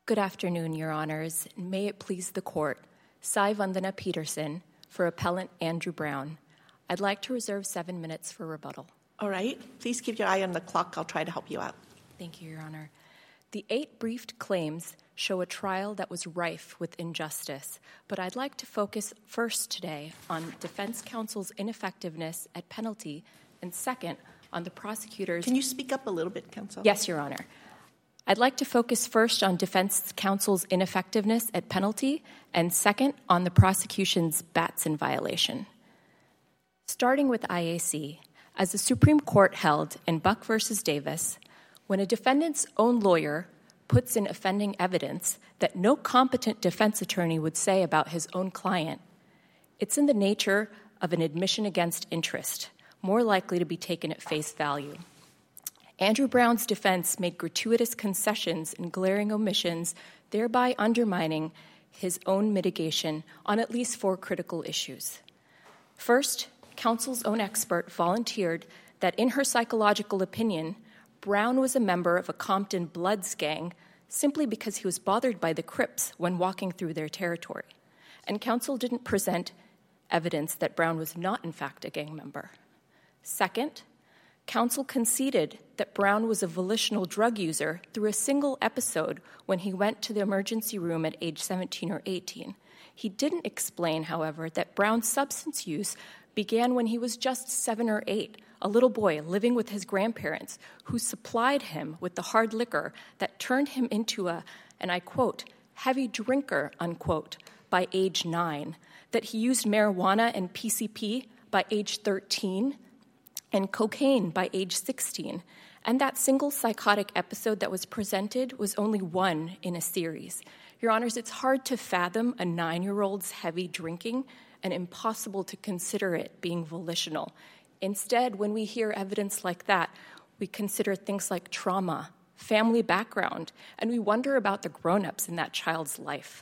Good afternoon, Your Honors, and may it please the Court. Sai Vandana Peterson for Appellant Andrew Brown. I'd like to reserve 7 minutes for rebuttal. All right. Please keep your eye on the clock. I'll try to help you out. Thank you, Your Honor. The 8 briefed claims show a trial that was rife with injustice, but I'd like to focus first today on defense counsel's ineffectiveness at penalty and second on the prosecutor's— Can you speak up a little bit, counsel? Yes, Your Honor. I'd like to focus first on defense counsel's ineffectiveness at penalty and second on the prosecution's Batson violation. Starting with IAC, as the Supreme Court held in Buck v. Davis, when a defendant's own lawyer puts in offending evidence that no competent defense attorney would say about his own client, it's in the nature of an admission against interest, more likely to be taken at face value. Andrew Brown's defense made gratuitous concessions and glaring omissions, thereby undermining his own mitigation on at least 4 critical issues. First, counsel's own expert volunteered that in her psychological opinion, Brown was a member of a Compton Bloods gang simply because he was bothered by the Crips when walking through their territory. And counsel didn't present evidence that Brown was not, in fact, a gang member. Second, counsel conceded that Brown was a volitional drug user through a single episode when he went to the emergency room at age 17 or 18. He didn't explain, however, that Brown's substance use began when he was just 7 or 8, a little boy living with his grandparents who supplied him with the hard liquor that turned him into a, and I quote, heavy drinker, unquote, by age 9, that he used marijuana and PCP by age 13, and cocaine by age 16. And that single psychotic episode that was presented was only one in a series. Your Honors, it's hard to fathom a 9-year-old's heavy drinking and impossible to consider it being volitional. Instead, when we hear evidence like that, we consider things like trauma, family background, and we wonder about the grown-ups in that child's life.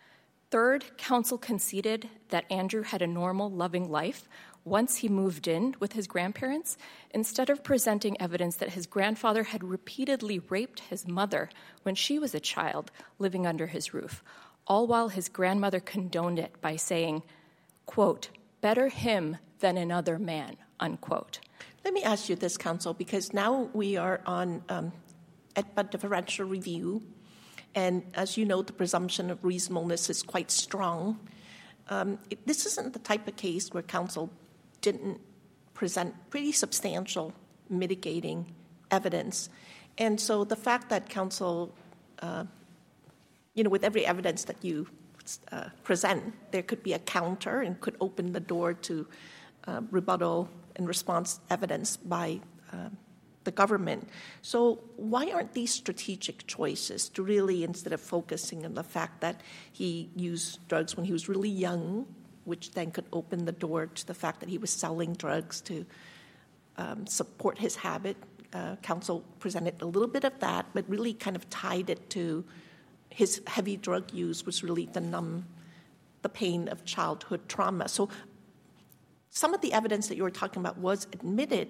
Third, counsel conceded that Andrew had a normal, loving life once he moved in with his grandparents, instead of presenting evidence that his grandfather had repeatedly raped his mother when she was a child living under his roof, all while his grandmother condoned it by saying, quote, better him than another man, unquote. Let me ask you this, counsel, because now we are on EDPA differential review, and as you know, the presumption of reasonableness is quite strong. This isn't the type of case where counsel didn't present pretty substantial mitigating evidence. And so the fact that counsel, with every evidence that you present, there could be a counter and could open the door to rebuttal and response evidence by the government. So why aren't these strategic choices to really, instead of focusing on the fact that he used drugs when he was really young, which then could open the door to the fact that he was selling drugs to support his habit. Counsel presented a little bit of that, but really kind of tied it to his heavy drug use was really to numb the pain of childhood trauma. So some of the evidence that you were talking about was admitted.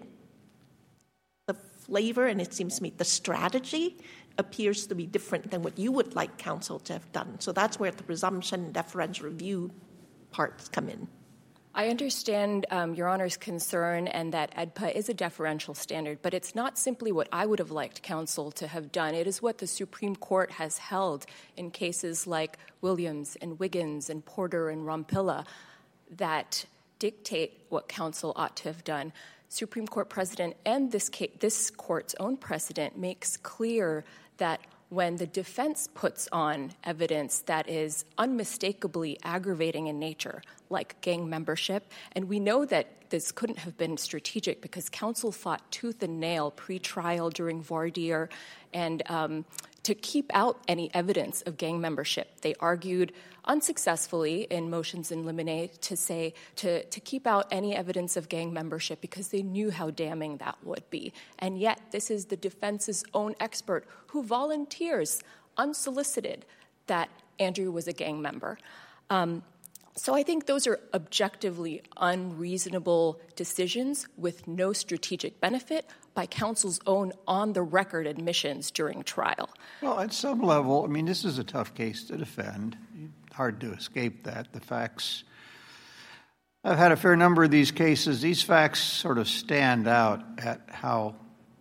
The flavor, and it seems to me the strategy, appears to be different than what you would like counsel to have done. So that's where the presumption and deferential review parts come in. I understand Your Honor's concern and that EDPA is a deferential standard, but it's not simply what I would have liked counsel to have done. It is what the Supreme Court has held in cases like Williams and Wiggins and Porter and Rompilla that dictate what counsel ought to have done. Supreme Court precedent and this court's own precedent makes clear that when the defense puts on evidence that is unmistakably aggravating in nature, like gang membership, and we know that this couldn't have been strategic because counsel fought tooth and nail pre-trial during voir dire and to keep out any evidence of gang membership. They argued unsuccessfully in motions in limine to keep out any evidence of gang membership because they knew how damning that would be. And yet this is the defense's own expert who volunteers unsolicited that Andrew was a gang member. So I think those are objectively unreasonable decisions with no strategic benefit by counsel's own on-the-record admissions during trial. Well, at some level, I mean, this is a tough case to defend. Hard to escape that. The facts, I've had a fair number of these cases. These facts sort of stand out at how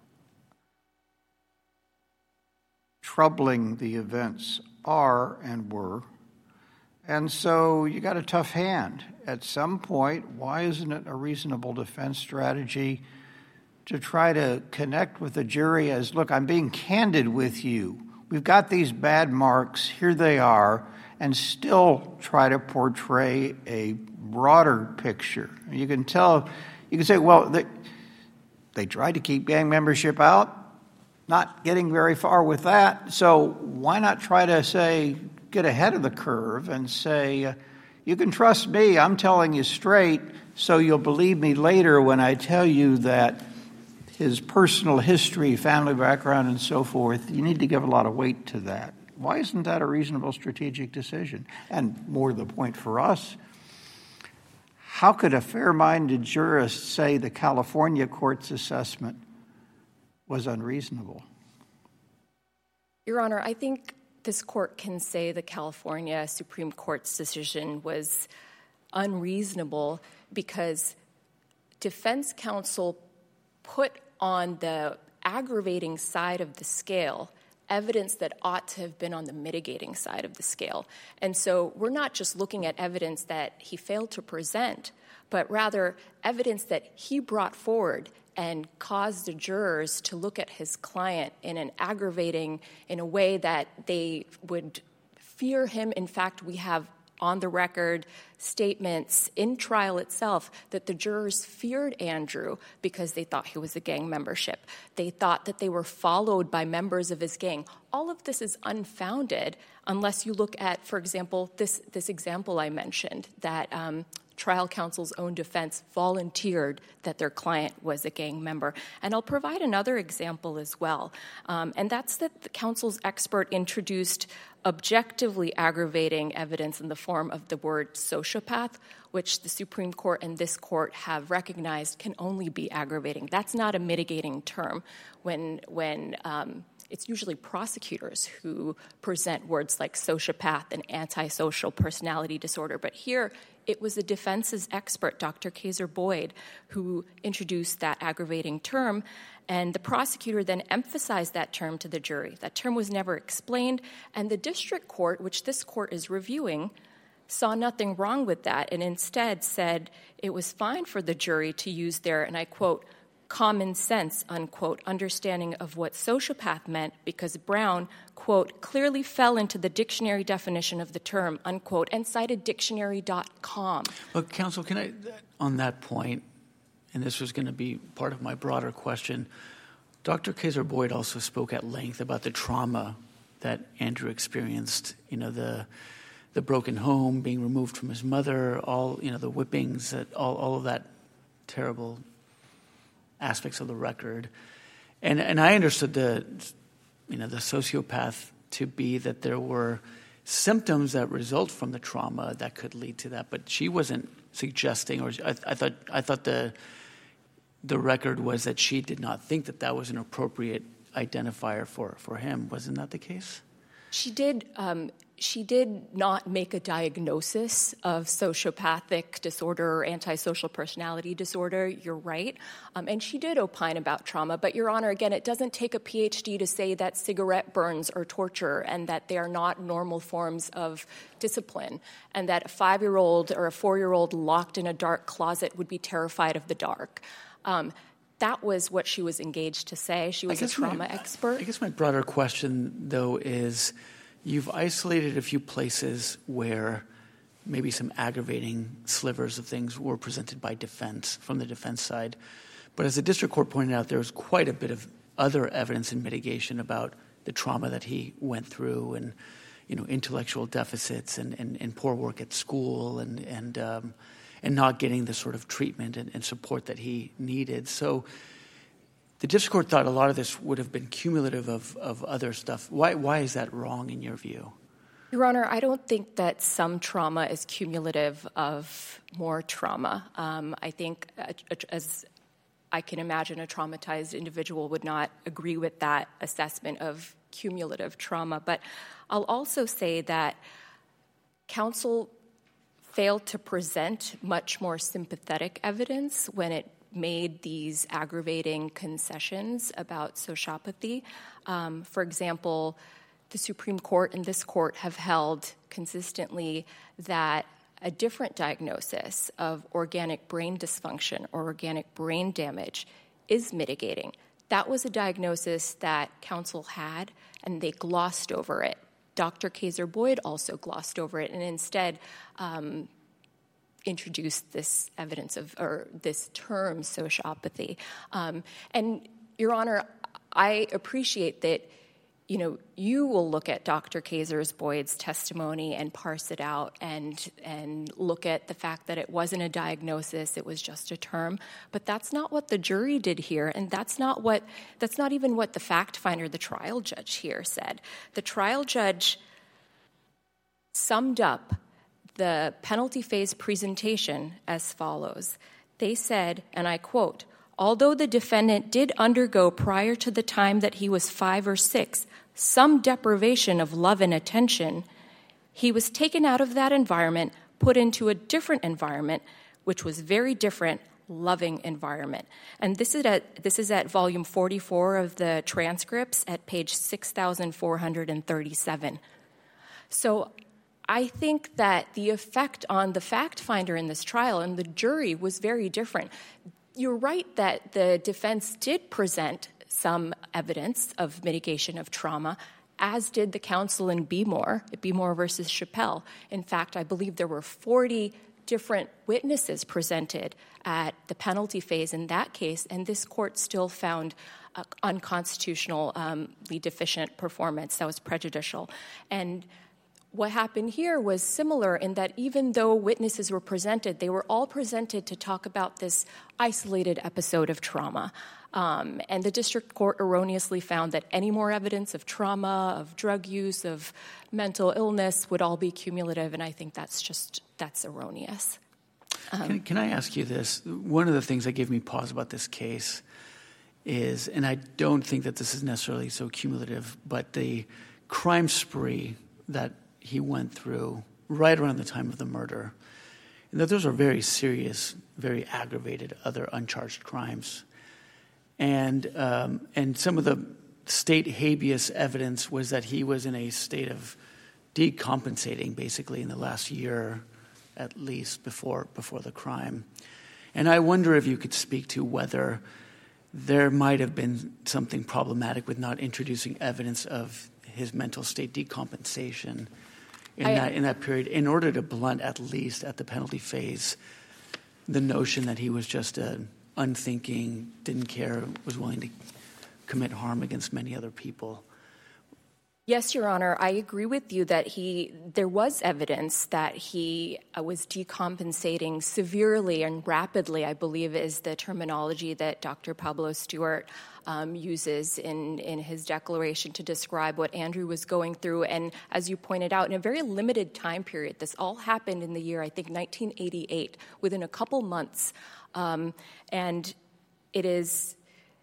troubling the events are and were. And so you got a tough hand. At some point, why isn't it a reasonable defense strategy to try to connect with the jury as, look, I'm being candid with you. We've got these bad marks, here they are, and still try to portray a broader picture. You can tell, you can say, well, they tried to keep gang membership out, not getting very far with that, so why not try to say, get ahead of the curve and say, you can trust me, I'm telling you straight, so you'll believe me later when I tell you that his personal history, family background, and so forth, you need to give a lot of weight to that. Why isn't that a reasonable strategic decision? And more to the point for us, how could a fair-minded jurist say the California court's assessment was unreasonable? Your Honor, I think this court can say the California Supreme Court's decision was unreasonable because defense counsel put on the aggravating side of the scale evidence that ought to have been on the mitigating side of the scale. And so we're not just looking at evidence that he failed to present, but rather evidence that he brought forward and caused the jurors to look at his client in a way that they would fear him. In fact, we have on the record statements in trial itself that the jurors feared Andrew because they thought he was a gang membership. They thought that they were followed by members of his gang. All of this is unfounded unless you look at, for example, this example I mentioned, that trial counsel's own defense volunteered that their client was a gang member. And I'll provide another example as well, and that's that the counsel's expert introduced objectively aggravating evidence in the form of the word sociopath, which the Supreme Court and this court have recognized can only be aggravating. That's not a mitigating term when it's usually prosecutors who present words like sociopath and antisocial personality disorder. But here, it was the defense's expert, Dr. Kaiser-Boyd, who introduced that aggravating term, and the prosecutor then emphasized that term to the jury. That term was never explained, and the district court, which this court is reviewing, saw nothing wrong with that and instead said it was fine for the jury to use their, and I quote, common sense, unquote, understanding of what sociopath meant because Brown, quote, clearly fell into the dictionary definition of the term, unquote, and cited dictionary.com. Well, counsel, can I, on that point, and this was going to be part of my broader question, Dr. Kaiser-Boyd also spoke at length about the trauma that Andrew experienced, the broken home, being removed from his mother, all, the whippings, all of that terrible aspects of the record. And I understood the sociopath to be that there were symptoms that result from the trauma that could lead to that, but she wasn't suggesting, or I thought the record was that she did not think that was an appropriate identifier for him. Wasn't that the case? She did not make a diagnosis of sociopathic disorder or antisocial personality disorder. You're right. And she did opine about trauma. But, Your Honor, again, it doesn't take a PhD to say that cigarette burns are torture and that they are not normal forms of discipline and that a 5-year-old or a 4-year-old locked in a dark closet would be terrified of the dark. That was what she was engaged to say. She was a trauma expert. I guess my broader question, though, is you've isolated a few places where maybe some aggravating slivers of things were presented by defense, from the defense side. But as the district court pointed out, there was quite a bit of other evidence in mitigation about the trauma that he went through and, intellectual deficits and poor work at school and not getting the sort of treatment and support that he needed. So the district court thought a lot of this would have been cumulative of other stuff. Why is that wrong in your view? Your Honor, I don't think that some trauma is cumulative of more trauma. I think, as I can imagine, a traumatized individual would not agree with that assessment of cumulative trauma. But I'll also say that counsel failed to present much more sympathetic evidence when it made these aggravating concessions about sociopathy. For example, the Supreme Court and this court have held consistently that a different diagnosis of organic brain dysfunction or organic brain damage is mitigating. That was a diagnosis that counsel had, and they glossed over it. Dr. Kaiser-Boyd also glossed over it and instead introduced this evidence of, or this term, sociopathy. And, Your Honor, I appreciate that, you will look at Dr. Kaiser-Boyd's testimony and parse it out and look at the fact that it wasn't a diagnosis, it was just a term. But that's not what the jury did here, and that's not even what the fact finder, the trial judge here, said. The trial judge summed up the penalty phase presentation as follows. They said, and I quote, "Although the defendant did undergo prior to the time that he was 5 or 6 some deprivation of love and attention, he was taken out of that environment, put into a different environment, which was very different, loving environment." And this is at volume 44 of the transcripts at page 6,437. So I think that the effect on the fact finder in this trial and the jury was very different. You're right that the defense did present some evidence of mitigation of trauma, as did the counsel in Beemore versus Chappelle. In fact, I believe there were 40 different witnesses presented at the penalty phase in that case, and this court still found unconstitutionally deficient performance that was prejudicial. And what happened here was similar in that even though witnesses were presented, they were all presented to talk about this isolated episode of trauma. And the district court erroneously found that any more evidence of trauma, of drug use, of mental illness would all be cumulative, and I think that's erroneous. Can I ask you this? One of the things that gave me pause about this case is, and I don't think that this is necessarily so cumulative, but the crime spree that he went through right around the time of the murder, and that those are very serious, very aggravated other uncharged crimes. And some of the state habeas evidence was that he was in a state of decompensating basically in the last year at least before the crime. And I wonder if you could speak to whether there might have been something problematic with not introducing evidence of his mental state decompensation in that period in order to blunt, at least at the penalty phase, the notion that he was just unthinking, didn't care, was willing to commit harm against many other people. Yes, Your Honor, I agree with you that there was evidence that he was decompensating severely and rapidly, I believe is the terminology that Dr. Pablo Stewart uses in his declaration to describe what Andrew was going through. And as you pointed out, in a very limited time period, this all happened in the year, I think, 1988, within a couple months. And it is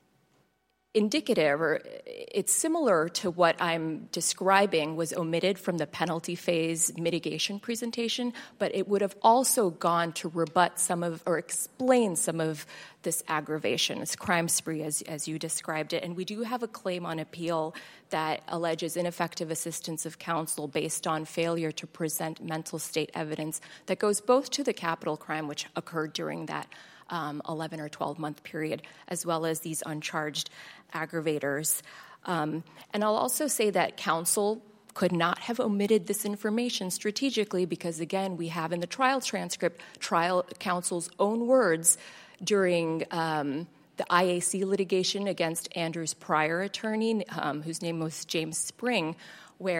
indicative, or it's similar to what I'm describing was omitted from the penalty phase mitigation presentation, but it would have also gone to rebut some of, or explain some of this aggravation, this crime spree as you described it. And we do have a claim on appeal that alleges ineffective assistance of counsel based on failure to present mental state evidence that goes both to the capital crime, which occurred during that 11 or 12-month period, as well as these uncharged aggravators. And I'll also say that counsel could not have omitted this information strategically because, again, we have in the trial transcript trial counsel's own words during the IAC litigation against Andrew's prior attorney, whose name was James Spring, where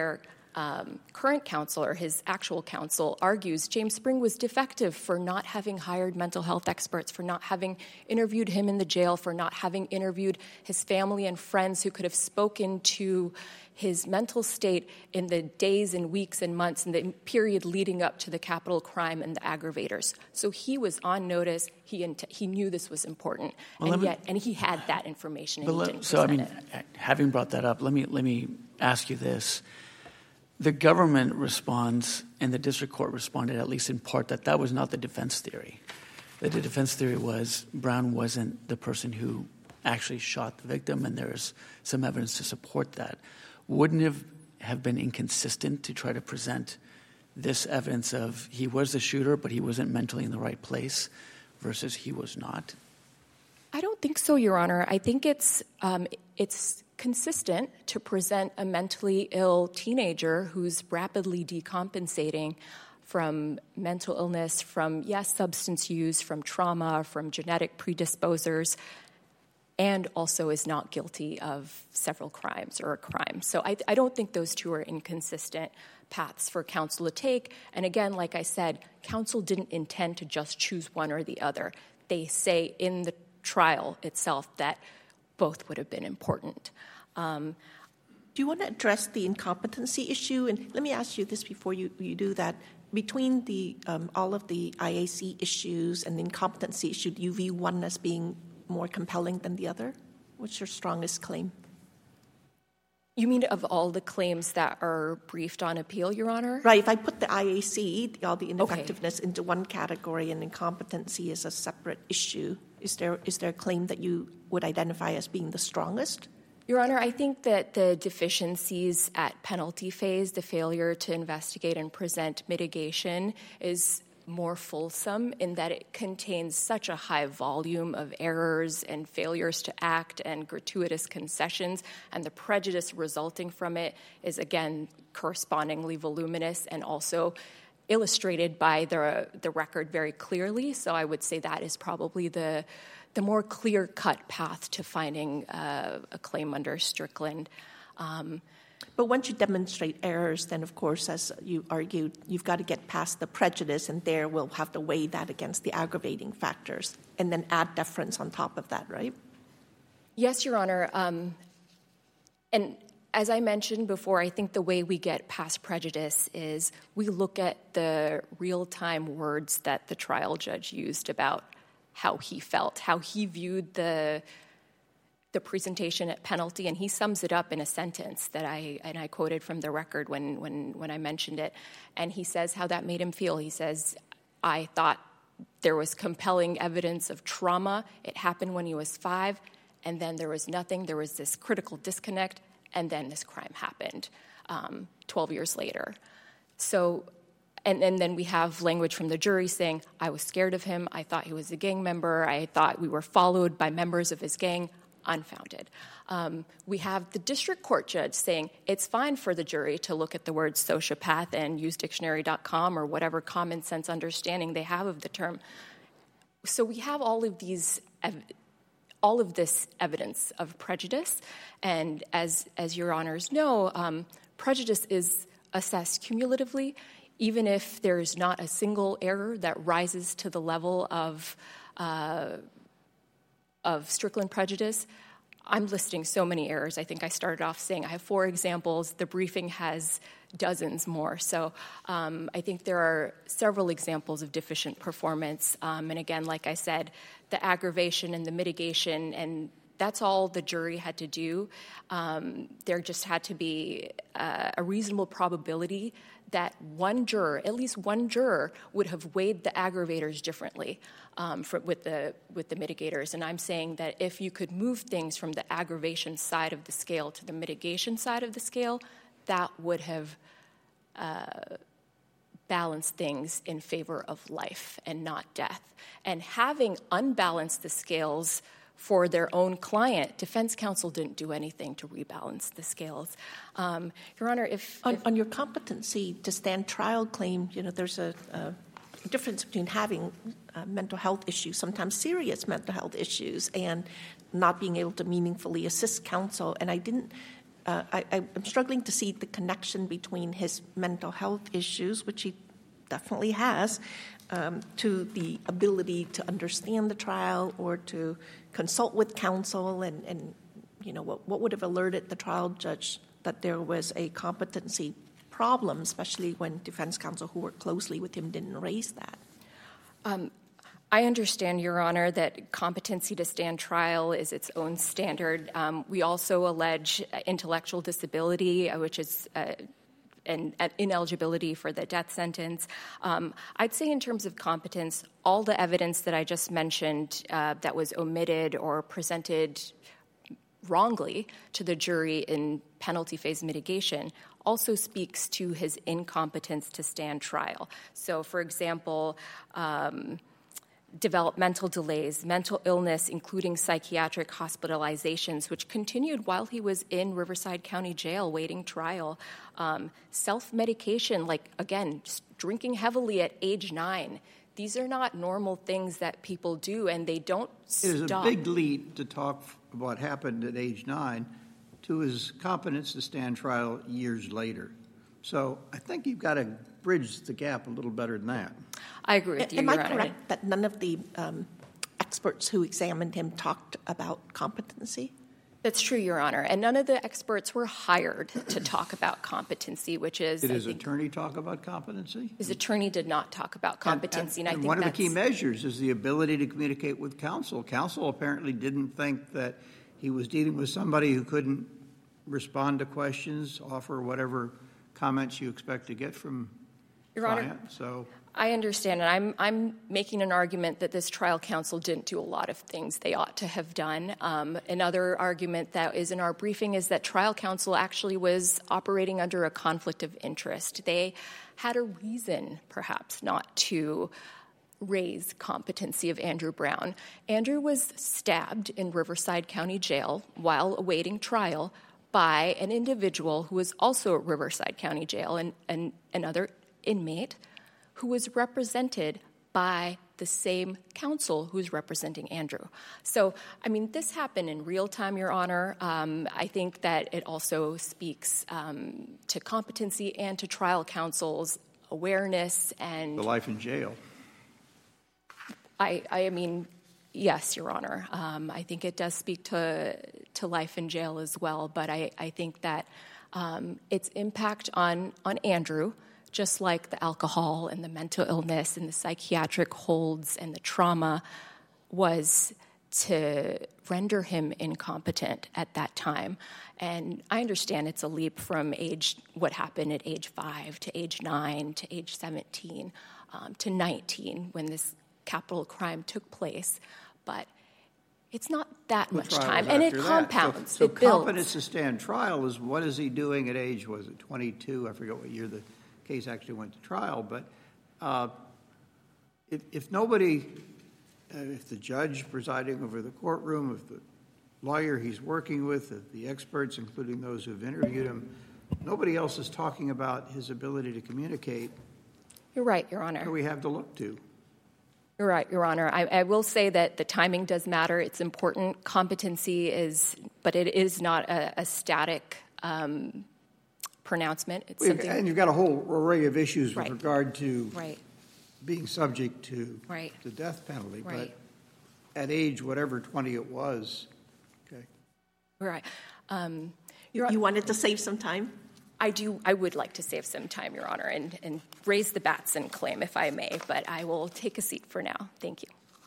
current counsel, or his actual counsel, argues James Spring was defective for not having hired mental health experts, for not having interviewed him in the jail, for not having interviewed his family and friends who could have spoken to his mental state in the days and weeks and months in the period leading up to the capital crime and the aggravators. So he was on notice. He knew this was important, and he had that information, and he didn't present it. Having brought that up, let me ask you this. The government responds, and the district court responded, at least in part, that was not the defense theory. That the defense theory was Brown wasn't the person who actually shot the victim, and there's some evidence to support that. Wouldn't it have been inconsistent to try to present this evidence of he was the shooter, but he wasn't mentally in the right place, versus he was not? I don't think so, Your Honor. I think it's consistent to present a mentally ill teenager who's rapidly decompensating from mental illness, from, substance use, from trauma, from genetic predisposers, and also is not guilty of several crimes or a crime. So I don't think those two are inconsistent paths for counsel to take. And again, like I said, counsel didn't intend to just choose one or the other. They say in the trial itself that both would have been important. Do you want to address the incompetency issue? And let me ask you this before you do that. Between the all of the IAC issues and the incompetency issue, do you view one as being more compelling than the other? What's your strongest claim? You mean of all the claims that are briefed on appeal, Your Honor? Right. If I put the IAC, all the ineffectiveness, into one category and incompetency is a separate issue, is there a claim that you would identify as being the strongest? Your Honor, I think that the deficiencies at penalty phase, the failure to investigate and present mitigation, is more fulsome in that it contains such a high volume of errors and failures to act and gratuitous concessions, and the prejudice resulting from it is, again, correspondingly voluminous and also illustrated by the record very clearly. So I would say that is probably the more clear-cut path to finding a claim under Strickland. But once you demonstrate errors, then, of course, as you argued, you've got to get past the prejudice, and there we'll have to weigh that against the aggravating factors and then add deference on top of that, right? Yes, Your Honor. And as I mentioned before, I think the way we get past prejudice is we look at the real-time words that the trial judge used about how he felt, how he viewed the presentation at penalty, and he sums it up in a sentence that I quoted from the record when I mentioned it. And he says how that made him feel. He says, I thought there was compelling evidence of trauma. It happened when he was 5, and then there was nothing. There was this critical disconnect, and then this crime happened 12 years later. So, and then we have language from the jury saying, I was scared of him. I thought he was a gang member. I thought we were followed by members of his gang. Unfounded. We have the district court judge saying it's fine for the jury to look at the word sociopath and use dictionary.com or whatever common sense understanding they have of the term. So we have all of this evidence of prejudice, and as Your Honors know, prejudice is assessed cumulatively, even if there is not a single error that rises to the level of Strickland prejudice. I'm listing so many errors. I think I started off saying I have 4 examples. The briefing has dozens more. So I think there are several examples of deficient performance. And again, like I said, the aggravation and the mitigation, and that's all the jury had to do. There just had to be a reasonable probability that one juror, at least one juror, would have weighed the aggravators differently with the mitigators. And I'm saying that if you could move things from the aggravation side of the scale to the mitigation side of the scale, that would have balanced things in favor of life and not death. And having unbalanced the scales for their own client, defense counsel didn't do anything to rebalance the scales. Your Honor, if on your competency to stand trial claim, there's a difference between having mental health issues, sometimes serious mental health issues, and not being able to meaningfully assist counsel. And I didn't I'm struggling to see the connection between his mental health issues, which he definitely has, to the ability to understand the trial or to consult with counsel, and what would have alerted the trial judge that there was a competency problem, especially when defense counsel who worked closely with him didn't raise that. I understand, Your Honor, that competency to stand trial is its own standard. We also allege intellectual disability, which is an ineligibility for the death sentence. I'd say in terms of competence, all the evidence that I just mentioned that was omitted or presented wrongly to the jury in penalty phase mitigation also speaks to his incompetence to stand trial. So, for example, developmental delays, mental illness, including psychiatric hospitalizations, which continued while he was in Riverside County Jail waiting trial, self-medication, like, again, drinking heavily at age 9. These are not normal things that people do, and they don't stop. It is a big leap to talk about what happened at age 9 to his competence to stand trial years later. So I think you've got to bridge the gap a little better than that. I agree with you, Am Your I Honor. correct that none of the experts who examined him talked about competency? That's true, Your Honor. And none of the experts were hired to talk about competency, which is... Did his attorney talk about competency? His attorney did not talk about competency, and I think one of the key measures is the ability to communicate with counsel. Counsel apparently didn't think that he was dealing with somebody who couldn't respond to questions, offer whatever comments you expect to get from Your client. Honor, So I understand, and I'm making an argument that this trial counsel didn't do a lot of things they ought to have done. Another argument that is in our briefing is that trial counsel actually was operating under a conflict of interest. They had a reason, perhaps, not to raise competency of Andrew Brown. Andrew was stabbed in Riverside County Jail while awaiting trial by an individual who was also at Riverside County Jail, and another inmate who was represented by the same counsel who's representing Andrew. So, I mean, this happened in real time, Your Honor. I think that it also speaks to competency and to trial counsel's awareness and... the life in jail. I mean, yes, Your Honor. I think it does speak to life in jail as well, but I think that its impact on Andrew, just like the alcohol and the mental illness and the psychiatric holds and the trauma, was to render him incompetent at that time. And I understand it's a leap from what happened at age 5 to age 9 to age 17 to 19 when this capital crime took place, but it's not that much time, and it compounds. So it builds. competence to stand trial is what is he doing at age, was it 22? I forget what year the case actually went to trial, but if the judge presiding over the courtroom, if the lawyer he's working with, if the experts, including those who've interviewed him, nobody else is talking about his ability to communicate. You're right, Your Honor. What do we have to look to? You're right, Your Honor. I will say that the timing does matter. It's important. Competency is, but it is not a static pronouncement. It's something. And you've got a whole array of issues Right. with regard to Right. being subject to Right. the death penalty. Right. But at age whatever 20 it was, okay. Right. You wanted to save some time? I would like to save some time, Your Honor, and raise the Batson claim, if I may, but I will take a seat for now. Thank you.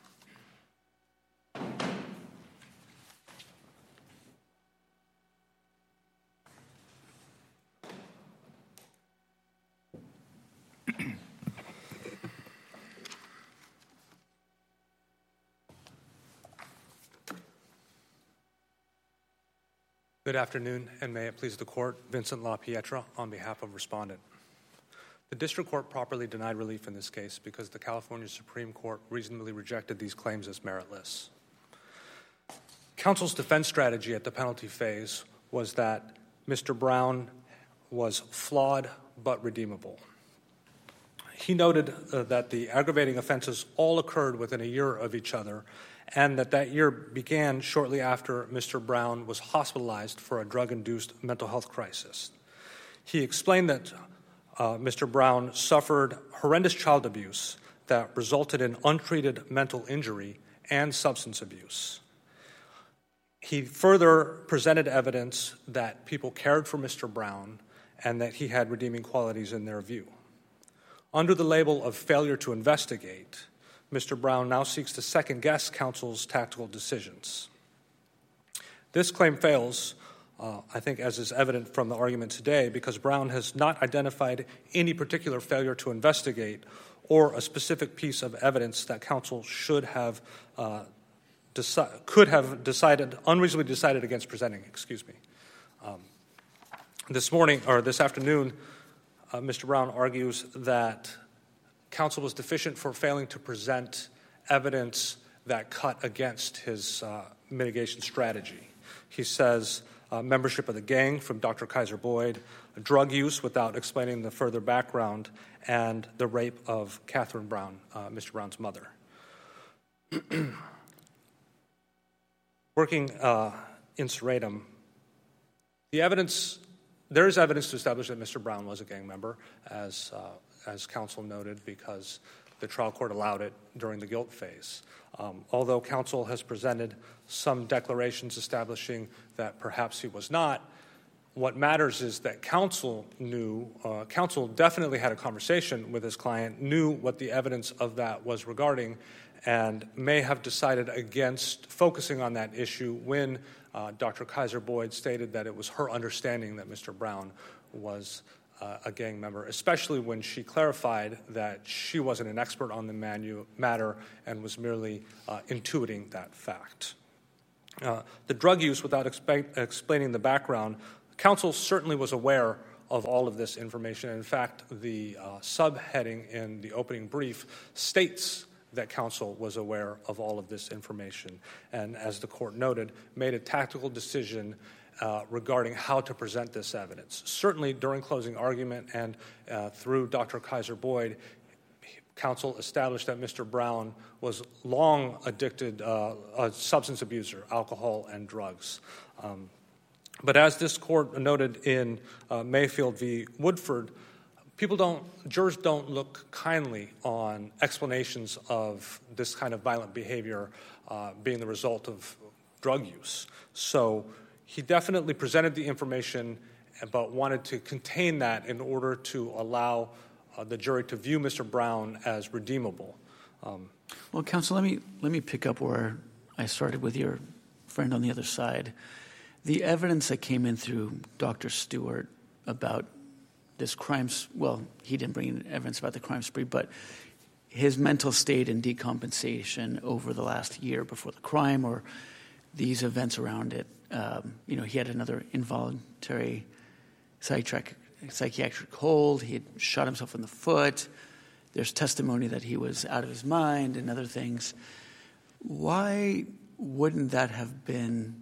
Good afternoon, and may it please the Court, Vincent LaPietra on behalf of Respondent. The District Court properly denied relief in this case because the California Supreme Court reasonably rejected these claims as meritless. Counsel's defense strategy at the penalty phase was that Mr. Brown was flawed but redeemable. He noted that the aggravating offenses all occurred within a year of each other and that year began shortly after Mr. Brown was hospitalized for a drug-induced mental health crisis. He explained that Mr. Brown suffered horrendous child abuse that resulted in untreated mental injury and substance abuse. He further presented evidence that people cared for Mr. Brown and that he had redeeming qualities in their view. Under the label of failure to investigate, Mr. Brown now seeks to second-guess counsel's tactical decisions. This claim fails, I think, as is evident from the argument today, because Brown has not identified any particular failure to investigate or a specific piece of evidence that counsel should have could have unreasonably decided against presenting. This afternoon, Mr. Brown argues that counsel was deficient for failing to present evidence that cut against his mitigation strategy. He says membership of the gang from Dr. Kaiser Boyd, drug use without explaining the further background, and the rape of Catherine Brown, Mr. Brown's mother. Working in seriatim, there is evidence to establish that Mr. Brown was a gang member, as counsel noted, because the trial court allowed it during the guilt phase. Although counsel has presented some declarations establishing that perhaps he was not, what matters is that counsel definitely had a conversation with his client, knew what the evidence of that was regarding, and may have decided against focusing on that issue when Dr. Kaiser Boyd stated that it was her understanding that Mr. Brown was a gang member, especially when she clarified that she wasn't an expert on the matter and was merely intuiting that fact. The drug use without explaining the background, counsel certainly was aware of all of this information. In fact, the subheading in the opening brief states that counsel was aware of all of this information and, as the court noted, made a tactical decision regarding how to present this evidence. Certainly during closing argument and through Dr. Kaiser Boyd, counsel established that Mr. Brown was long addicted, a substance abuser, alcohol and drugs. But as this court noted in Mayfield v. Woodford, jurors don't look kindly on explanations of this kind of violent behavior being the result of drug use. So he definitely presented the information, but wanted to contain that in order to allow the jury to view Mr. Brown as redeemable. Well, counsel, let me pick up where I started with your friend on the other side. The evidence that came in through Dr. Stewart about this crime, well, he didn't bring in evidence about the crime spree, but his mental state and decompensation over the last year before the crime or these events around it. He had another involuntary psychiatric hold. He had shot himself in the foot. There's testimony that he was out of his mind and other things. Why wouldn't that have been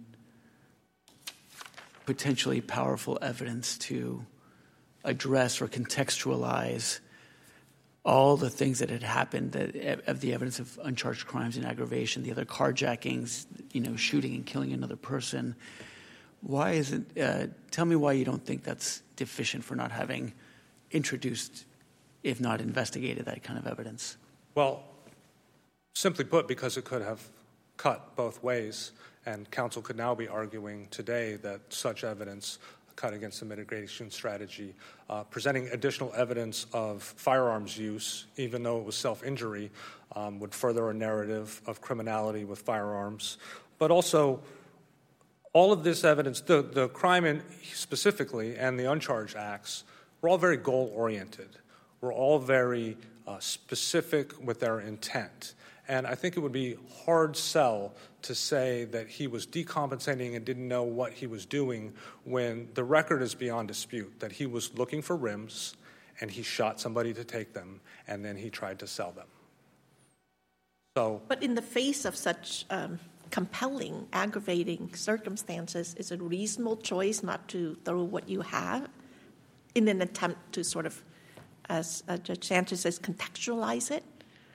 potentially powerful evidence to address or contextualize all the things that had happened, of the evidence of uncharged crimes and aggravation, the other carjackings, shooting and killing another person? Why isn't? Tell me why you don't think that's deficient for not having introduced, if not investigated, that kind of evidence. Well, simply put, because it could have cut both ways, and counsel could now be arguing today that such evidence cut against the mitigation strategy. Presenting additional evidence of firearms use, even though it was self-injury, would further a narrative of criminality with firearms. But also, all of this evidence, the crime specifically and the uncharged acts, were all very goal-oriented. We're all very specific with their intent. And I think it would be hard sell to say that he was decompensating and didn't know what he was doing when the record is beyond dispute, that he was looking for rims and he shot somebody to take them and then he tried to sell them. But in the face of such compelling, aggravating circumstances, is it a reasonable choice not to throw what you have in an attempt to sort of, as Judge Sanchez says, contextualize it?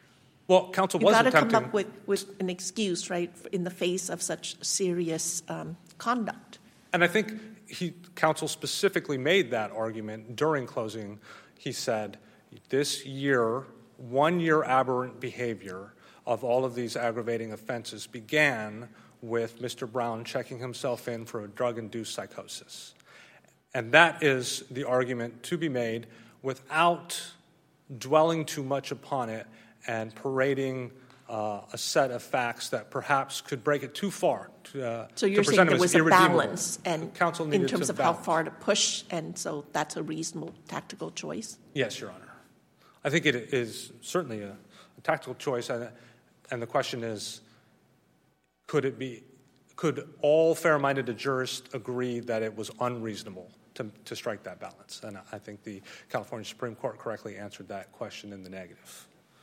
Well, counsel You was got to attempting... come up with an excuse, right, in the face of such serious conduct. And I think counsel specifically made that argument during closing. He said, this year, 1 year aberrant behavior of all of these aggravating offenses began with Mr. Brown checking himself in for a drug-induced psychosis. And that is the argument to be made without dwelling too much upon it and parading a set of facts that perhaps could break it too far. So you're saying there was a balance and counsel in terms of how balance. far to push, and so that's a reasonable tactical choice? Yes, Your Honor. I think it is certainly a tactical choice, and the question is, could all fair-minded jurists agree that it was unreasonable to strike that balance? And I think the California Supreme Court correctly answered that question in the negative.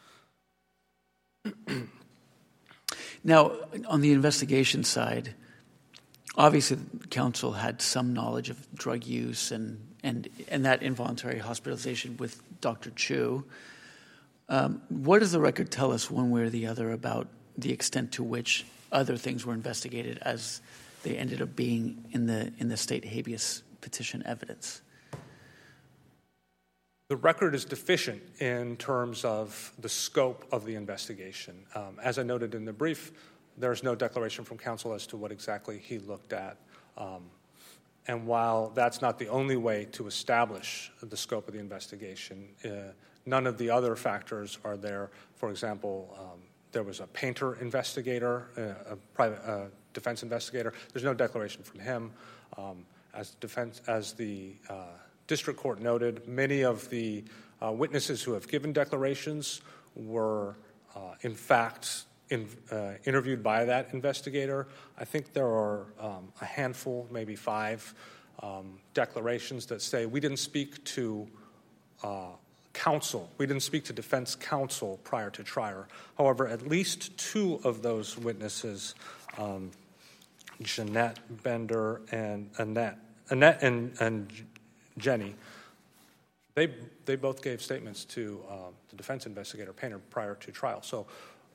Now, on the investigation side, obviously counsel had some knowledge of drug use and that involuntary hospitalization with Dr. Chu. What does the record tell us one way or the other about the extent to which other things were investigated as they ended up being in the state habeas petition evidence? The record is deficient in terms of the scope of the investigation. As I noted in the brief, there is no declaration from counsel as to what exactly he looked at. And while that's not the only way to establish the scope of the investigation, none of the other factors are there. For example, there was a painter investigator, a private defense investigator. There's no declaration from him. As the district court noted, many of the witnesses who have given declarations were, in fact, interviewed by that investigator. I think there are a handful, maybe 5, declarations that say we didn't speak to counsel. We didn't speak to defense counsel prior to trial. However, at least 2 of those witnesses, Jeanette Bender and Annette and Jenny, they both gave statements to the defense investigator, Painter, prior to trial. So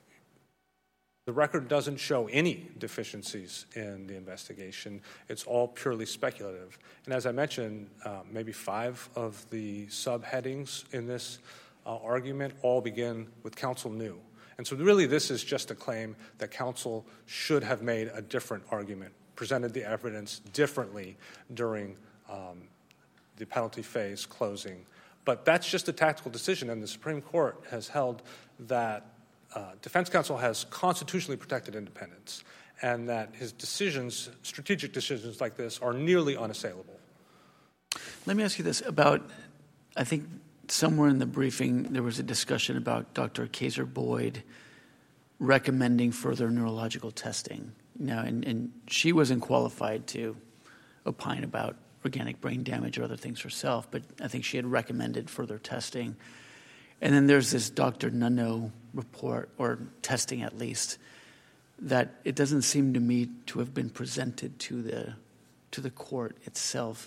the record doesn't show any deficiencies in the investigation. It's all purely speculative. And as I mentioned, maybe 5 of the subheadings in this argument all begin with counsel knew. And so really this is just a claim that counsel should have made a different argument, presented the evidence differently during the penalty phase closing. But that's just a tactical decision, and the Supreme Court has held that defense counsel has constitutionally protected independence, and that his decisions, strategic decisions like this, are nearly unassailable. Let me ask you this about, I think somewhere in the briefing there was a discussion about Dr. Kaiser Boyd recommending further neurological testing. Now, and she wasn't qualified to opine about organic brain damage or other things herself, but I think she had recommended further testing. And then there's this Dr. Nuno report, or testing at least, that it doesn't seem to me to have been presented to the court itself.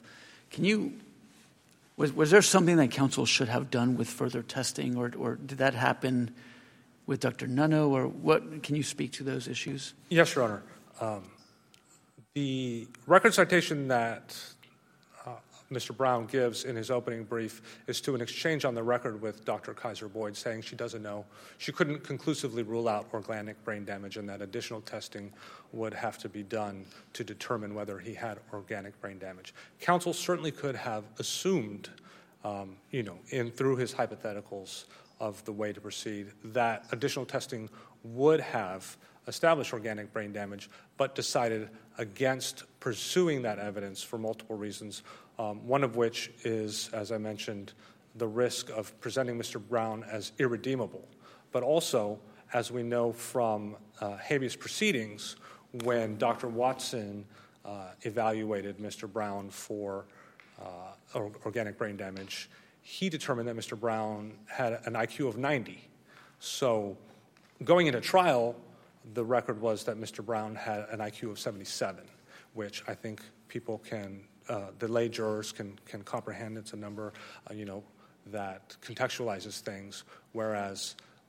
Was there something that counsel should have done with further testing, or did that happen with Dr. Nuno, or what? Can you speak to those issues? Yes, Your Honor. The record citation that Mr. Brown gives in his opening brief is to an exchange on the record with Dr. Kaiser Boyd saying she doesn't know. She couldn't conclusively rule out organic brain damage, and that additional testing would have to be done to determine whether he had organic brain damage. Counsel certainly could have assumed, through his hypotheticals of the way to proceed, that additional testing would have established organic brain damage, but decided against pursuing that evidence for multiple reasons, one of which is, as I mentioned, the risk of presenting Mr. Brown as irredeemable. But also, as we know from habeas proceedings, when Dr. Watson evaluated Mr. Brown for organic brain damage, he determined that Mr. Brown had an IQ of 90. So going into trial, the record was that Mr. Brown had an IQ of 77, which I think people can, the lay jurors can comprehend. It's a number, that contextualizes things, whereas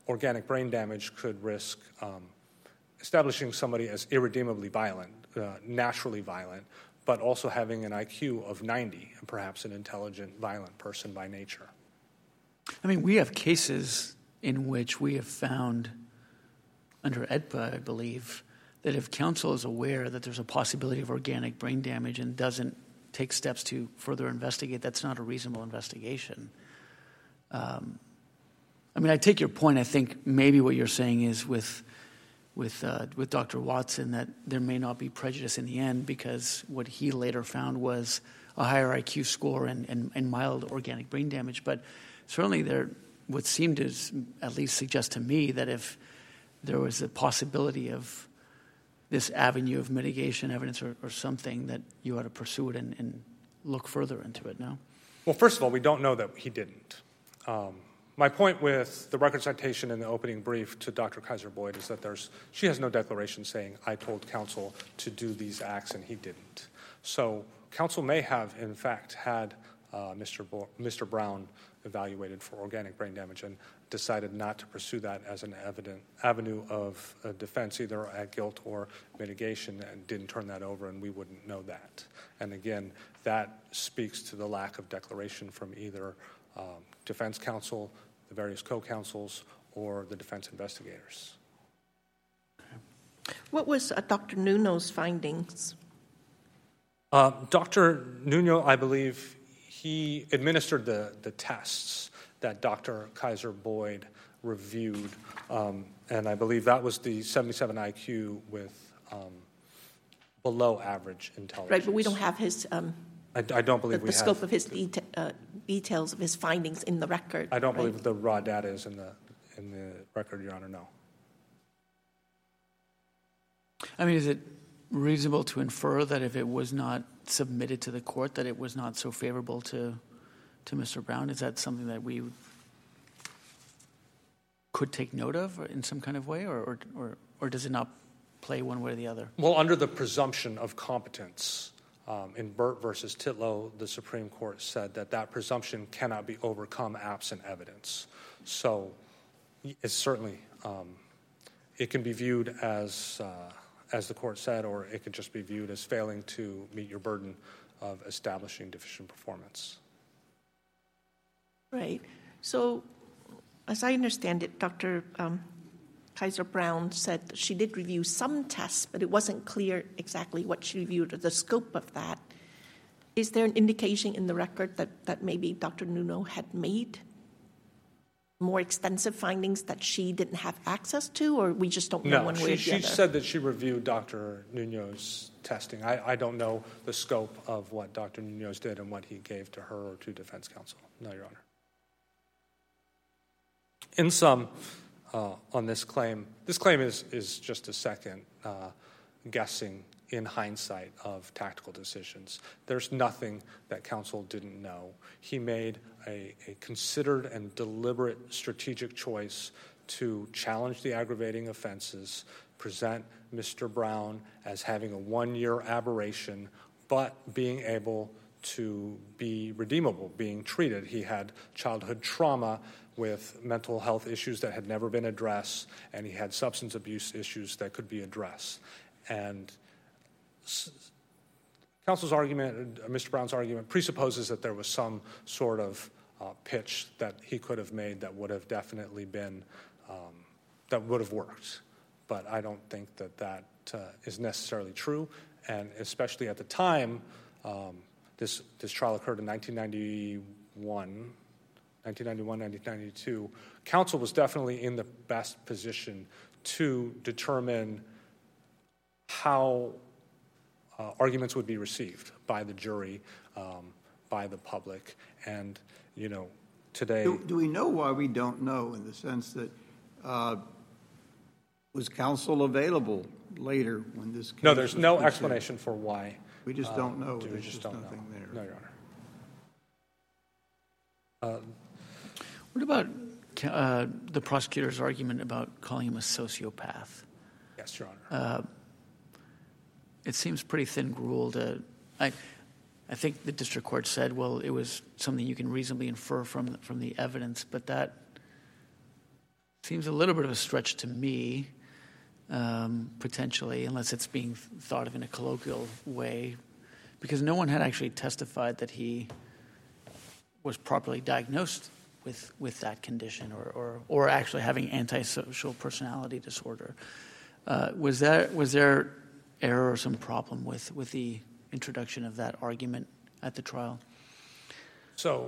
organic brain damage could risk establishing somebody as irredeemably violent, naturally violent, but also having an IQ of 90 and perhaps an intelligent, violent person by nature. I mean, we have cases in which we have found, under AEDPA, I believe, that if counsel is aware that there's a possibility of organic brain damage and doesn't take steps to further investigate, that's not a reasonable investigation. I mean, I take your point. I think maybe what you're saying is with Dr. Watson that there may not be prejudice in the end because what he later found was a higher IQ score and mild organic brain damage. But certainly there would seem to at least suggest to me that if there was a possibility of this avenue of mitigation evidence or something, that you ought to pursue it and look further into it, no? Well, first of all, we don't know that he didn't. My point with the record citation in the opening brief to Dr. Kaiser-Boyd is that she has no declaration saying, I told counsel to do these acts and he didn't. So counsel may have, in fact, had Mr. Brown evaluated for organic brain damage and decided not to pursue that as an avenue of defense, either at guilt or mitigation, and didn't turn that over, and we wouldn't know that. And again, that speaks to the lack of declaration from either defense counsel, the various co-counsels, or the defense investigators. What was Dr. Nuno's findings? Dr. Nuno, I believe, he administered the tests that Dr. Kaiser-Boyd reviewed, and I believe that was the 77 IQ with below average intelligence. Right, but we don't have his I don't believe we have the scope of his details of his findings in the record. I don't believe the raw data is in the record, Your Honor, no. I mean, is it reasonable to infer that if it was not submitted to the court that it was not so favorable to Mr. Brown? Is that something that we could take note of in some kind of way, or does it not play one way or the other? Well, under the presumption of competence, in Burt versus Titlow, the Supreme Court said that presumption cannot be overcome absent evidence. So it's certainly, it can be viewed as the court said, or it could just be viewed as failing to meet your burden of establishing deficient performance. Right. So, as I understand it, Dr. Kaiser-Brown said that she did review some tests, but it wasn't clear exactly what she reviewed or the scope of that. Is there an indication in the record that maybe Dr. Nuno had made more extensive findings that she didn't have access to, or we just don't know one way or the other? She said that she reviewed Dr. Nuno's testing. I don't know the scope of what Dr. Nuno's did and what he gave to her or to defense counsel. No, Your Honor. In sum, on this claim is just a second guessing in hindsight of tactical decisions. There's nothing that counsel didn't know. He made a considered and deliberate strategic choice to challenge the aggravating offenses, present Mr. Brown as having a one-year aberration, but being able to be redeemable, being treated. He had childhood trauma with mental health issues that had never been addressed, and he had substance abuse issues that could be addressed. And counsel's argument, Mr. Brown's argument, presupposes that there was some sort of pitch that he could have made that would have definitely been, that would have worked. But I don't think that is necessarily true, and especially at the time, this trial occurred in 1991, 1992, counsel was definitely in the best position to determine how arguments would be received by the jury, by the public. And, you know, today... Do we know why we don't know, in the sense that was counsel available later when this case... No, there's no explanation for why. We just don't know. We There's just don't nothing know. there. No, Your Honor. What about the prosecutor's argument about calling him a sociopath? Yes, Your Honor. It seems pretty thin-ruled. I think the district court said, well, it was something you can reasonably infer from the evidence, but that Seems a little bit of a stretch to me, potentially, unless it's being thought of in a colloquial way, because no one had actually testified that he was properly diagnosed with that condition or actually having antisocial personality disorder. Was there error or some problem with the introduction of that argument at the trial? So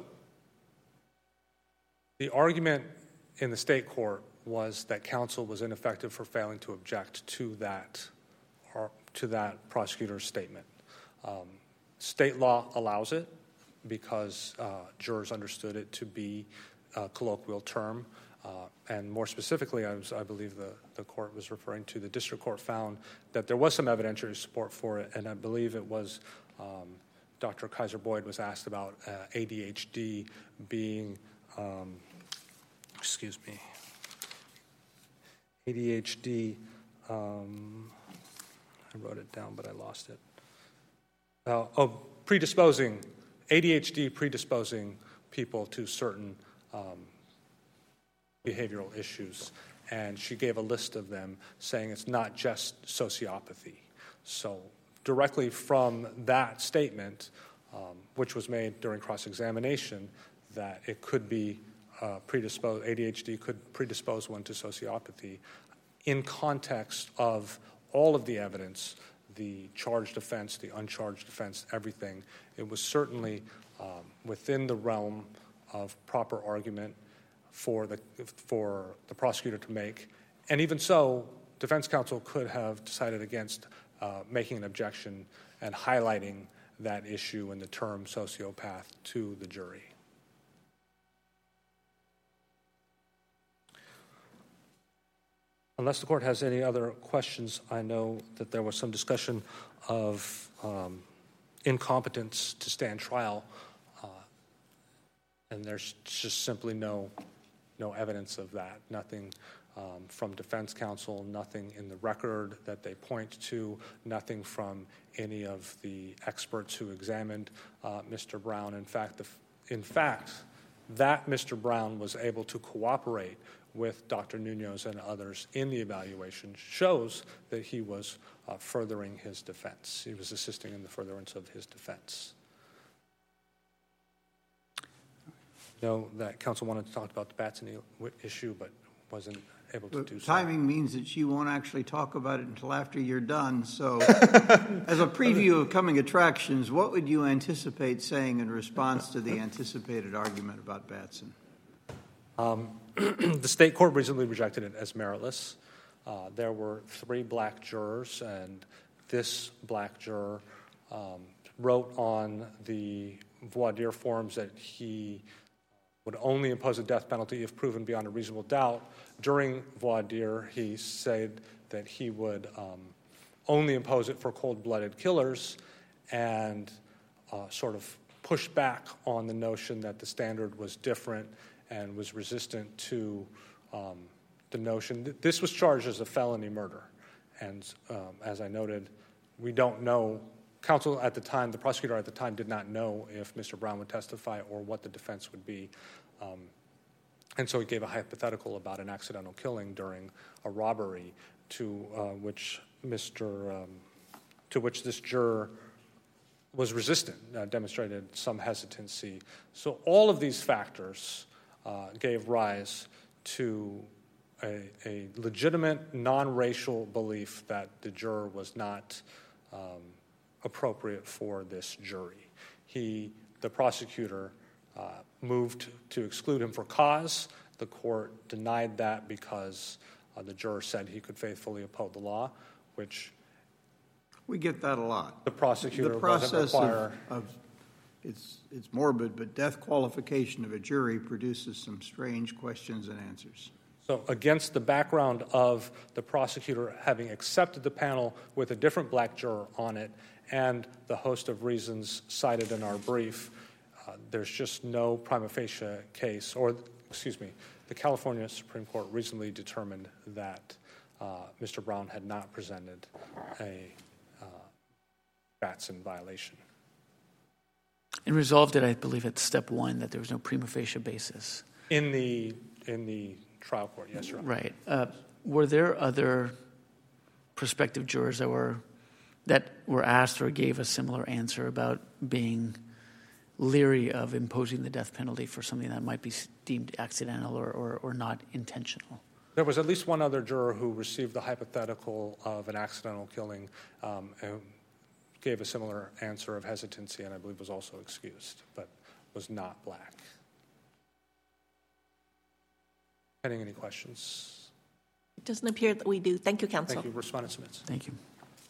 the argument in the state court was that counsel was ineffective for failing to object to that prosecutor's statement. State law allows it because jurors understood it to be a colloquial term. And more specifically, I believe the court was referring to, the district court found that there was some evidentiary support for it, and I believe it was Dr. Kaiser Boyd was asked about ADHD being, ADHD, I wrote it down, but I lost it. ADHD predisposing people to certain behavioral issues. And she gave a list of them saying it's not just sociopathy. So directly from that statement, which was made during cross-examination, that it could be ADHD could predispose one to sociopathy, in context of all of the evidence, the charged offense, the uncharged offense, everything, it was certainly within the realm of proper argument for the prosecutor to make. And even so, defense counsel could have decided against making an objection and highlighting that issue in the term sociopath to the jury. Unless the court has any other questions, I know that there was some discussion of incompetence to stand trial, and there's just simply no evidence of that. Nothing from defense counsel, nothing in the record that they point to, nothing from any of the experts who examined Mr. Brown. In fact, that Mr. Brown was able to cooperate with Dr. Nuñoz and others in the evaluation shows that he was furthering his defense. He was assisting in the furtherance of his defense. I know that counsel wanted to talk about the Batson issue, but wasn't able to do so. Timing means that she won't actually talk about it until after you're done. So as a preview of coming attractions, what would you anticipate saying in response to the anticipated argument about Batson? The state court recently rejected it as meritless. There were 3 black jurors, and this black juror wrote on the voir dire forms that he would only impose a death penalty if proven beyond a reasonable doubt. During voir dire, he said that he would only impose it for cold-blooded killers and sort of push back on the notion that the standard was different and was resistant to the notion. This was charged as a felony murder. And as I noted, we don't know. Counsel at the time, the prosecutor at the time, did not know if Mr. Brown would testify or what the defense would be. And so he gave a hypothetical about an accidental killing during a robbery to which this juror was resistant, demonstrated some hesitancy. So all of these factors gave rise to a legitimate non-racial belief that the juror was not appropriate for this jury. The prosecutor moved to exclude him for cause. The court denied that because the juror said he could faithfully uphold the law, which we get that a lot. The prosecutor the process doesn't require. It's morbid, but death qualification of a jury produces some strange questions and answers. So against the background of the prosecutor having accepted the panel with a different black juror on it and the host of reasons cited in our brief, there's just no prima facie case, the California Supreme Court recently determined that Mr. Brown had not presented a Batson violation. And resolved it, I believe, at step 1 that there was no prima facie basis. In the trial court. Yes, Your Honor. Right. Were there other prospective jurors that were asked or gave a similar answer about being leery of imposing the death penalty for something that might be deemed accidental or not intentional? There was at least one other juror who received the hypothetical of an accidental killing and gave a similar answer of hesitancy, and I believe was also excused, but was not black. Any questions? It doesn't appear that we do. Thank you, counsel. Thank you. Respondent submits. Thank you.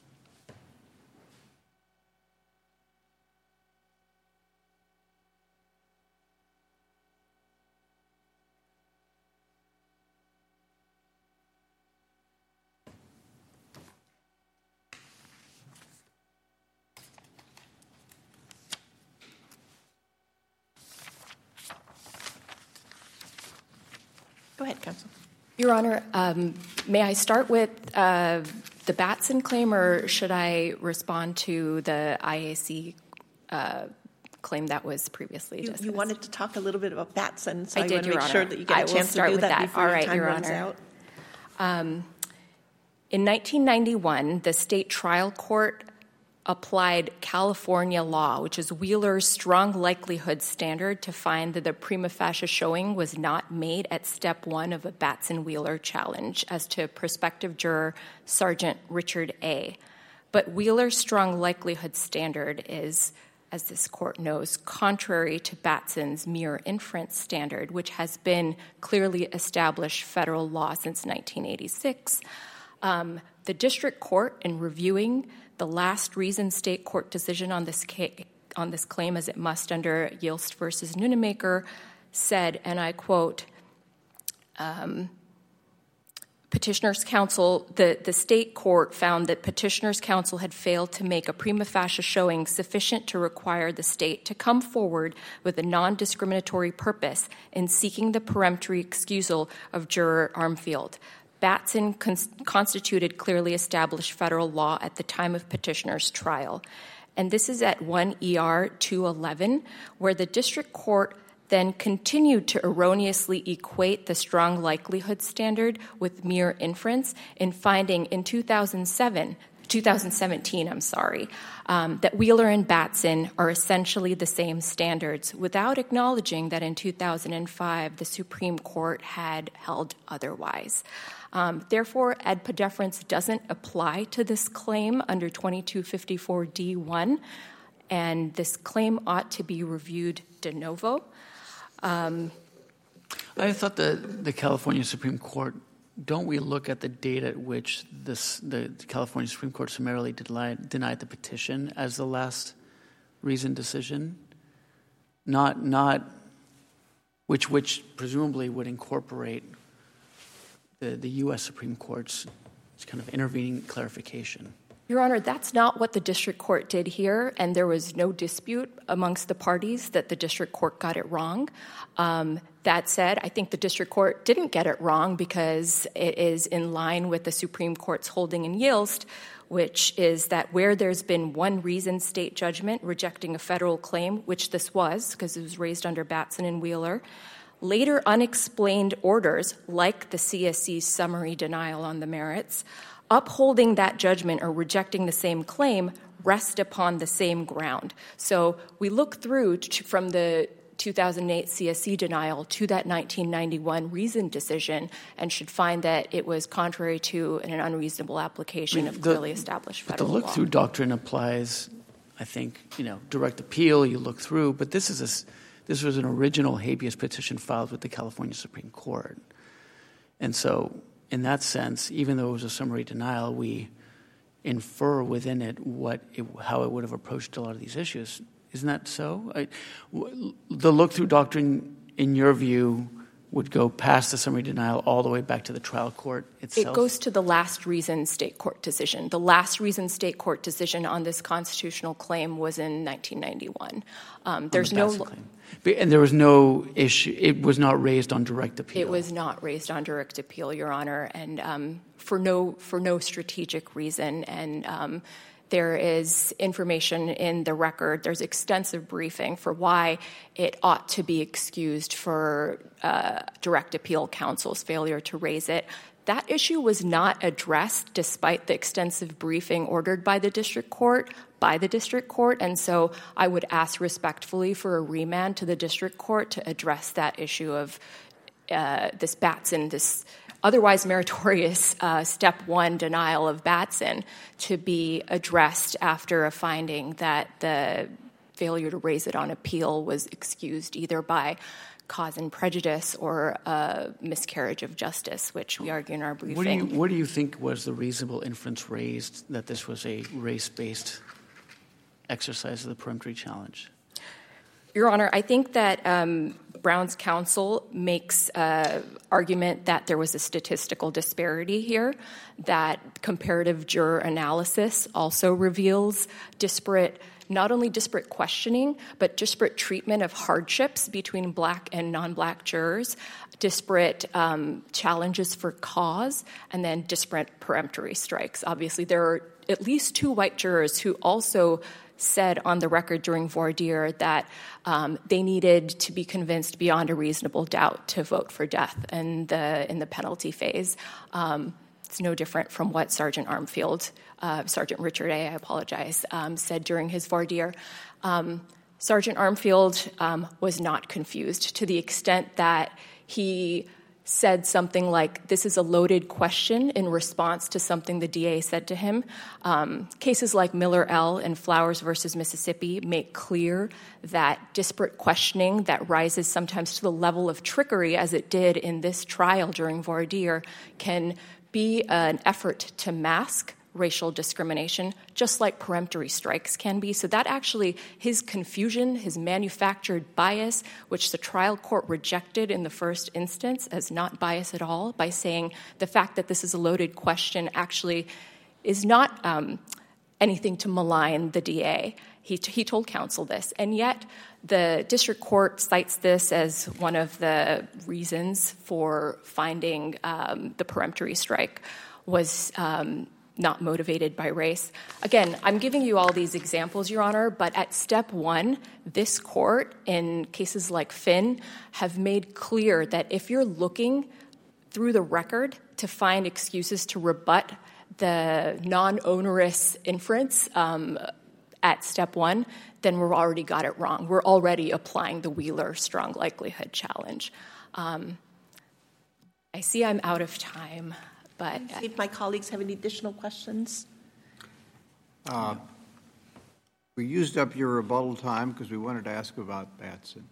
Go ahead, counsel. Your Honor, may I start with the Batson claim, or should I respond to the IAC claim that was previously discussed? You wanted to talk a little bit about Batson, so I did, want to Your make Honor. sure that you get a chance to do that before your time runs out. In 1991, the state trial court applied California law, which is Wheeler's strong likelihood standard, to find that the prima facie showing was not made at step one of a Batson-Wheeler challenge as to prospective juror Sergeant Richard A. But Wheeler's strong likelihood standard is, as this court knows, contrary to Batson's mere inference standard, which has been clearly established federal law since 1986. The district court, in reviewing the last reasoned state court decision on this claim, as it must under Yilst versus Nunemaker, said, and I quote, Petitioner's counsel, the state court found that Petitioner's counsel had failed to make a prima facie showing sufficient to require the state to come forward with a non-discriminatory purpose in seeking the peremptory excusal of juror Armfield. Batson constituted clearly established federal law at the time of Petitioner's trial. And this is at 1 ER 211, where the district court then continued to erroneously equate the strong likelihood standard with mere inference in finding in 2017, that Wheeler and Batson are essentially the same standards, without acknowledging that in 2005 the Supreme Court had held otherwise. Therefore, AEDPA deference doesn't apply to this claim under 2254 D1, and this claim ought to be reviewed de novo. I thought the California Supreme Court, don't we look at the date at which the California Supreme Court summarily denied the petition as the last reasoned decision? Not which presumably would incorporate the U.S. Supreme Court's kind of intervening clarification. Your Honor, that's not what the district court did here, and there was no dispute amongst the parties that the district court got it wrong. That said, I think the district court didn't get it wrong because it is in line with the Supreme Court's holding in Yilst, which is that where there's been one reasoned state judgment rejecting a federal claim, which this was because it was raised under Batson and Wheeler, later unexplained orders, like the CSC's summary denial on the merits, upholding that judgment or rejecting the same claim rest upon the same ground. So we look through from the 2008 CSC denial to that 1991 reasoned decision and should find that it was contrary to an unreasonable application of clearly established federal law. The look-through doctrine applies, I think, direct appeal, you look through, but this was an original habeas petition filed with the California Supreme Court. And so in that sense, even though it was a summary denial, we infer within it how it would have approached a lot of these issues. Isn't that so? The look-through doctrine, in your view, would go past the summary denial all the way back to the trial court itself? It goes to the last reasoned state court decision. The last reasoned state court decision on this constitutional claim was in 1991. There's no claim. And there was no issue. It was not raised on direct appeal. It was not raised on direct appeal, Your Honor, and for no strategic reason. And there is information in the record. There's extensive briefing for why it ought to be excused for direct appeal counsel's failure to raise it. That issue was not addressed despite the extensive briefing ordered by the district court, and so I would ask respectfully for a remand to the district court to address that issue of this Batson, this otherwise meritorious step one denial of Batson, to be addressed after a finding that the failure to raise it on appeal was excused either by cause and prejudice or a miscarriage of justice, which we argue in our briefing. What do you think was the reasonable inference raised that this was a race-based exercise of the peremptory challenge? Your Honor, I think that Brown's counsel makes an argument that there was a statistical disparity here, that comparative juror analysis also reveals not only disparate questioning, but disparate treatment of hardships between black and non-black jurors, disparate challenges for cause, and then disparate peremptory strikes. Obviously, there are at least 2 white jurors who also said on the record during voir dire that they needed to be convinced beyond a reasonable doubt to vote for death in the penalty phase. It's no different from what Sergeant Richard A., said during his voir dire. Sergeant Armfield was not confused to the extent that he said something like, this is a loaded question in response to something the DA said to him. Cases like Miller L. and Flowers versus Mississippi make clear that disparate questioning that rises sometimes to the level of trickery, as it did in this trial during voir dire, can be an effort to mask racial discrimination, just like peremptory strikes can be. So that actually, his confusion, his manufactured bias, which the trial court rejected in the first instance as not bias at all, by saying the fact that this is a loaded question actually is not anything to malign the DA. He told counsel this, and yet the district court cites this as one of the reasons for finding the peremptory strike was not motivated by race. Again, I'm giving you all these examples, Your Honor, but at step one, this court, in cases like Finn, have made clear that if you're looking through the record to find excuses to rebut the non-onerous inference at step one, then we've already got it wrong. We're already applying the Wheeler strong likelihood challenge. I see I'm out of time. But if my colleagues have any additional questions. We used up your rebuttal time because we wanted to ask about Batson.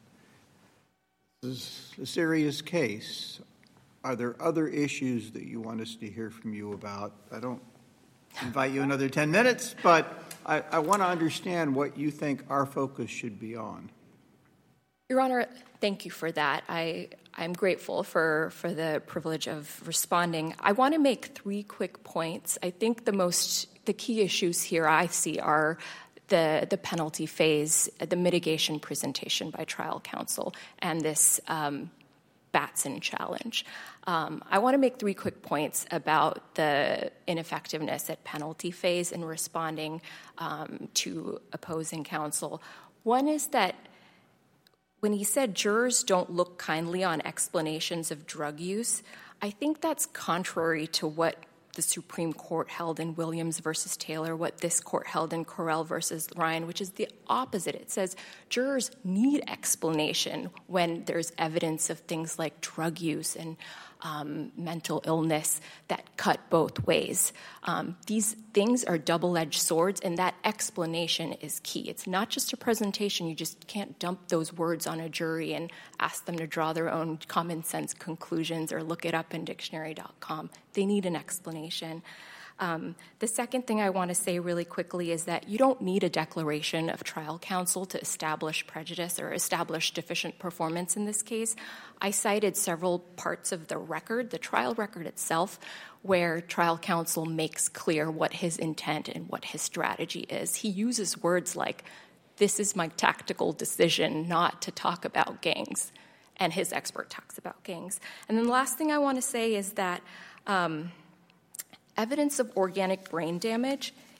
This is a serious case. Are there other issues that you want us to hear from you about? I don't invite you another 10 minutes, but I want to understand what you think our focus should be on. Your Honor, thank you for that. I'm grateful for the privilege of responding. I want to make 3 quick points. I think the key issues here I see are the penalty phase, the mitigation presentation by trial counsel, and this Batson challenge. I want to make 3 quick points about the ineffectiveness at penalty phase in responding to opposing counsel. One is that when he said jurors don't look kindly on explanations of drug use, I think that's contrary to what the Supreme Court held in Williams versus Taylor, what this court held in Correll versus Ryan, which is the opposite. It says jurors need explanation when there's evidence of things like drug use and mental illness that cut both ways. These things are double-edged swords, and that explanation is key. It's not just a presentation. You just can't dump those words on a jury and ask them to draw their own common sense conclusions or look it up in dictionary.com. They need an explanation. The second thing I want to say really quickly is that you don't need a declaration of trial counsel to establish prejudice or establish deficient performance in this case. I cited several parts of the record, the trial record itself, where trial counsel makes clear what his intent and what his strategy is. He uses words like, this is my tactical decision not to talk about gangs, and his expert talks about gangs. And then the last thing I want to say is that evidence of organic brain damage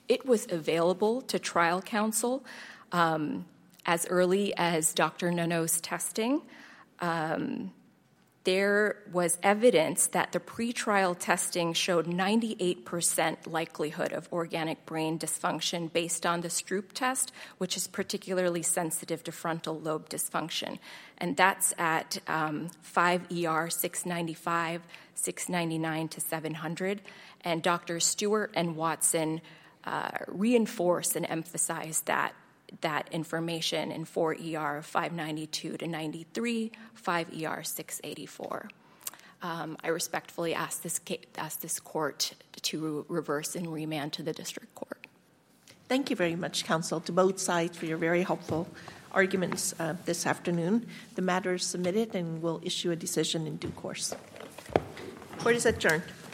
It was available to trial counsel as early as Dr. Nuno's testing. There was evidence that the pretrial testing showed 98% likelihood of organic brain dysfunction based on the Stroop test, which is particularly sensitive to frontal lobe dysfunction. And that's at 5 ER 695, 699 to 700. And Dr. Stewart and Watson reinforced and emphasized that information in 4 ER 592 to 93, 5 ER 684. I respectfully ask this court to reverse and remand to the district court. Thank you very much, counsel, to both sides for your very helpful arguments this afternoon. The matter is submitted and we'll issue a decision in due course. Court is adjourned.